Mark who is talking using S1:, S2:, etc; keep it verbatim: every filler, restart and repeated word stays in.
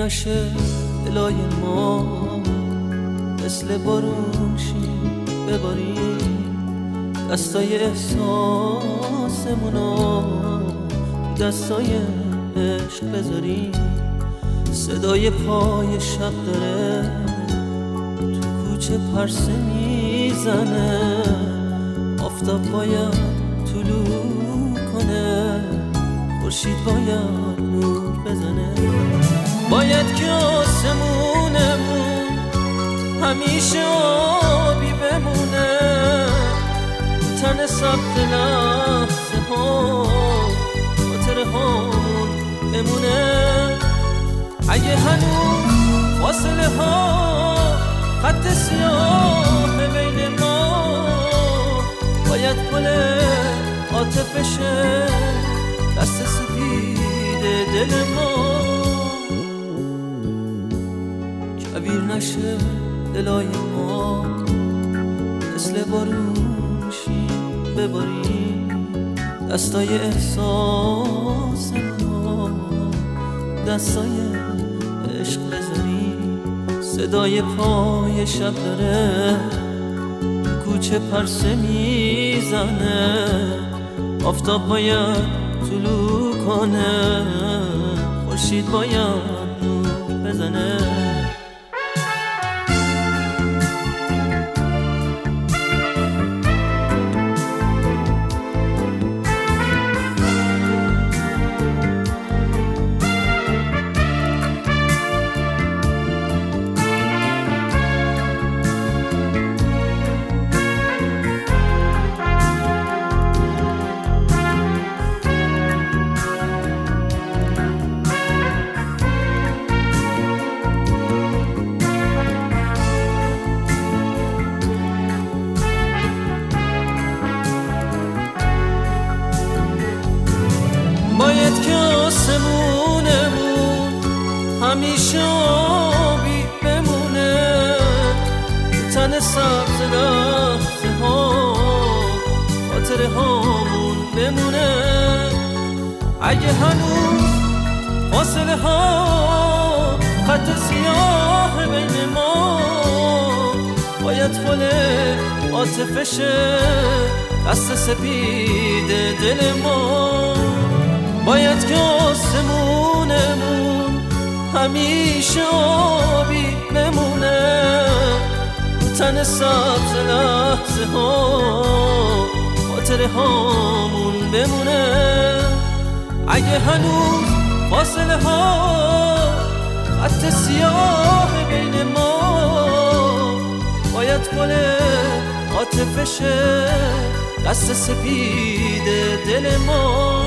S1: نشه دلای ما مثل بارون شیم بباریم دستای احساسمونو تو دستای عشق بذاریم. صدای پای شب داره تو کوچه پرسه میزنه، آفتاب باید طلوع کنه، خورشید باید نور بزنه. باید که آسمونمون همیشه آبی بمونه، تن سبت لحظه ها خاطره هامون بمونه. اگه هنوز فاصله ها خط سیاه بین ما، باید پل عاطفشه دست سپید دل ما. کبیر نشه دلای ما مثل بارون شیم بباریم دستای احساس ما دستای عشق بذاریم. صدای پای شب داره تو کوچه پرسه میزنه، آفتاب باید طلوع کنه، خورشید باید نور بزنه. باید که آسمونمون همیشه آبی بمونه، تن سبز لحظه ها خاطره هامون بمونه. اگه هنوز فاصله ها خط سیاه بین ما، باید پل عاطفشه دست سپید دل ما. باید که آسمونمون همیشه آبی بمونه، تن سبز لحظه ها خاطره هامون بمونه. اگه هنوز فاصله ها خط سیاه بین ما، باید پل عاطفشه دست سپید دل ما.